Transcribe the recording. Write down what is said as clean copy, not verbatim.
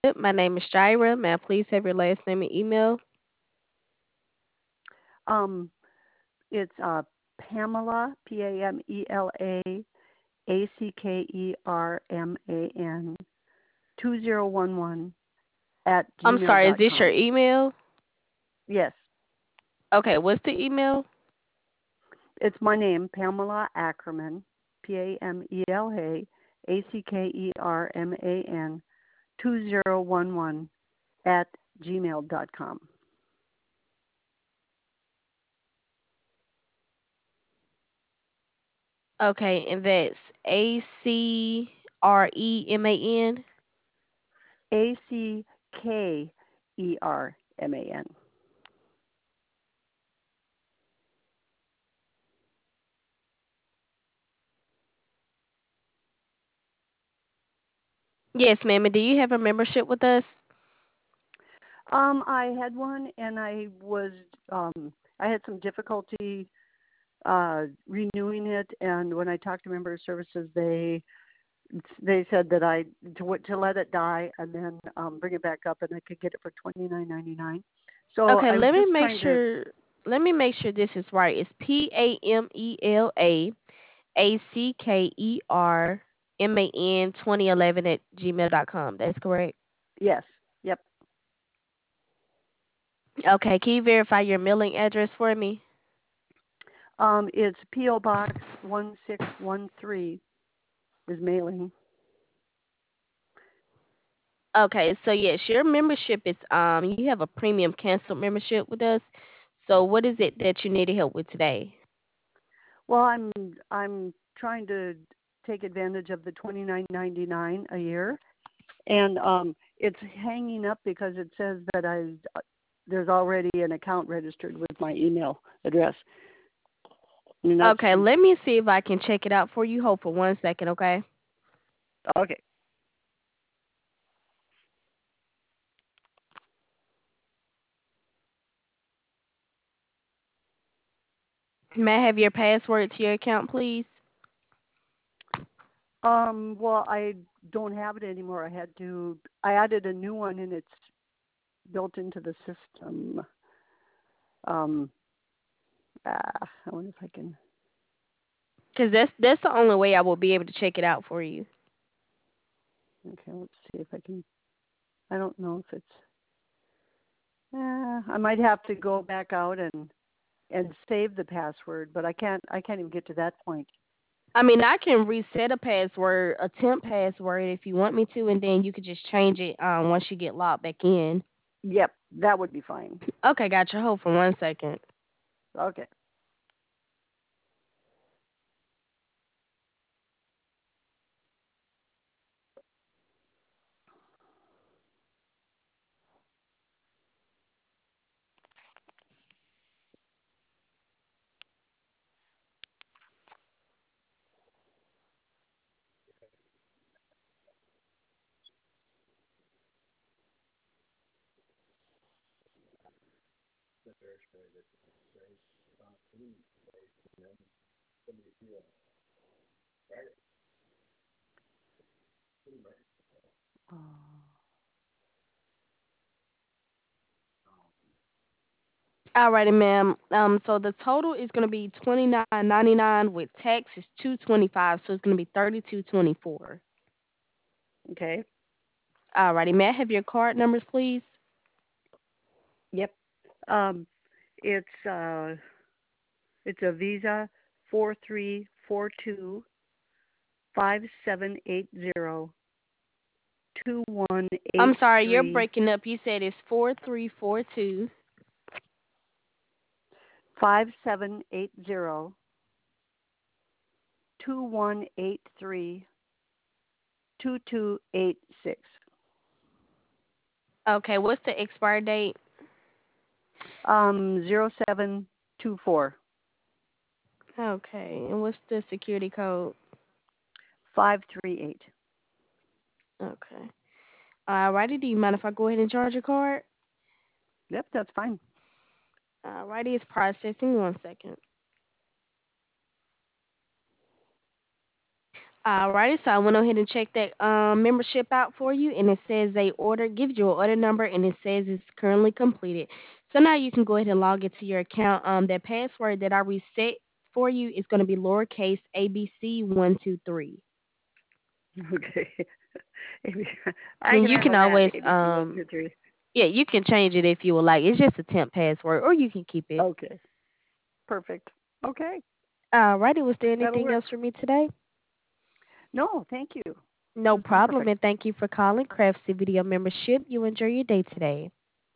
My name is Jaira. May I please have your last name and email? Um, it's Pamela, Pamela, Ackerman, 2011 at I'm gmail sorry, is dot this your com. email? Yes, Okay, what's the email? it's my name, Pamela Ackerman, Pamela, Ackerman, 2011 at gmail.com. Okay, and that's ACREMAN. Ackerman. Yes, ma'am. And do you have a membership with us? I had one, and I had some difficulty renewing it. And when I talked to member services, they said that to let it die and then bring it back up, and I could get it for $29.99. So Okay, I'm let me just make trying to. sure. Let me make sure this is right. It's PAMELAACKERMAN 2011 at gmail.com. That's correct. Yes, yep. Okay, can you verify your mailing address for me? It's PO Box 1613 is mailing. Okay, so yes, your membership is you have a premium cancel membership with us. So what is it that you needed help with today? Well, I'm trying to take advantage of the $29.99 a year, and it's hanging up because it says that there's already an account registered with my email address, and that's Okay, let me see if I can check it out for you. Hold for 1 second, okay? okay. May I have your password to your account, please? Well, I don't have it anymore. I added a new one, and it's built into the system. Um, I wonder if I can. Because that's the only way I will be able to check it out for you. Okay, let's see if I can. I don't know if it's. I might have to go back out and save the password, but I can't even get to that point. I mean, I can reset a password, a temp password if you want me to, and then you could just change it once you get logged back in. Yep, that would be fine. Okay, gotcha. Hold for 1 second. Okay. Uh, Alrighty, ma'am. So the total is gonna be 29.99 with tax is 225, so it's gonna be 32.24. okay. Alrighty, may I have your card numbers, please? Yep. Um, it's uh, it's a Visa 434257802183 I'm sorry, you're breaking up. You said it's 4342. 5780 2183 2286. Okay, what's the expiry date? 0724 Okay, and what's the security code? 538. Okay. Alrighty, do you mind if I go ahead and charge your card? Yep, that's fine. Alrighty, it's processing. 1 second. Alrighty, so I went ahead and checked that membership out for you, and it says they order gives you an order number, and it says it's currently completed. So now you can go ahead and log into your account. That password that I reset for you is going to be lowercase ABC123, Okay. I and can you live can with that. always ABC 123. yeah, you can change it if you would like. It's just a temp password, or you can keep it. Okay. Perfect. Okay. Alrighty, was there That'll anything work. else for me today? No, thank you. No This has been problem, perfect. and thank you for calling Craft Video Membership. You enjoy your day today.